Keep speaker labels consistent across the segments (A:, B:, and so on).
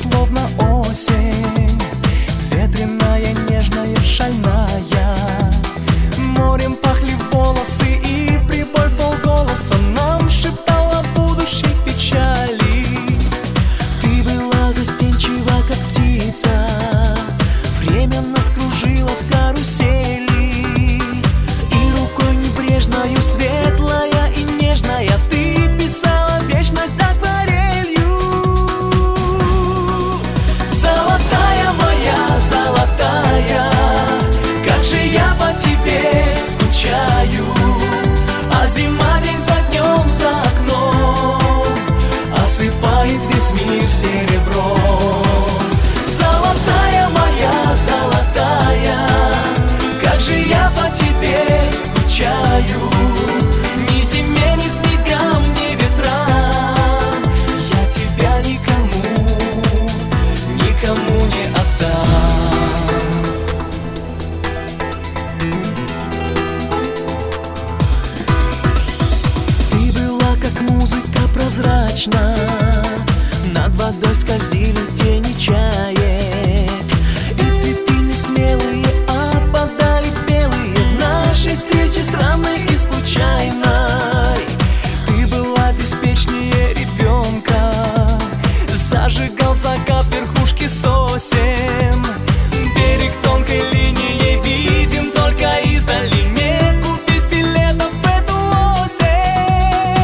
A: словно осень, ветреная, нежная, шальная. Морем пахли волосы, и прибой в полголоса нам шептала будущей печали. Ты была застенчива, как птица, время нас кружило в карусели, и рукой небрежною, светлая и нежная, ты писала вечность акварелью. Золотая моя, золотая, как же я по тебе скучаю. А зима день за днем за окном осыпает весь мир серебром. Золотая моя, золотая, как же я по тебе скучаю. Ни зиме, ни снегам, ни ветрам я тебя никому, никому не отдам. Ты была как музыка прозрачна, над водой скользили тени чаек, и цветы несмелые опадали белые в нашей встрече странной и случайной. Ты была беспечнее ребенка, зажигал закат верхушки сосен. Берег тонкой линией виден только издали, не купить билетов в эту осень.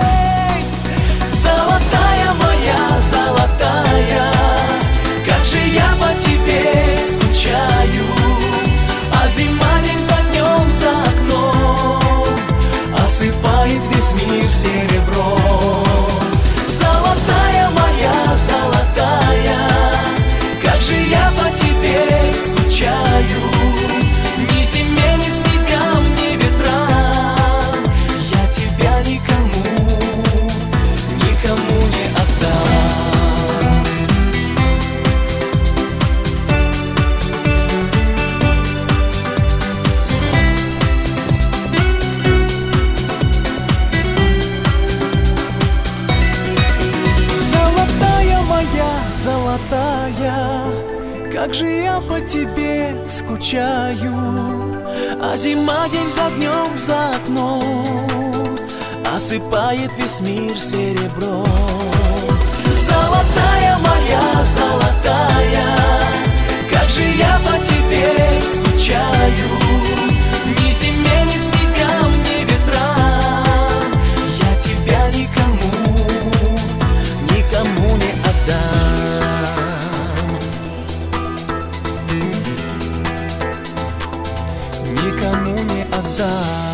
A: Золотая моя, золотая, как же я по тебе скучаю. А зима день за днем за окном осыпает весь мир серебром. Золотая моя, золотая, как же я по тебе скучаю. Ни зиме, ни снегам, ни ветрам я тебя никому, никому не отдам. Золотая моя, золотая, как же я по тебе скучаю. А зима день за днем за окном осыпает весь мир серебром. Золотая моя, золотая, как же я по тебе скучаю. Ни зиме, ни снегам, ни ветрам я тебя никому, никому не отдам. Никому не отдам.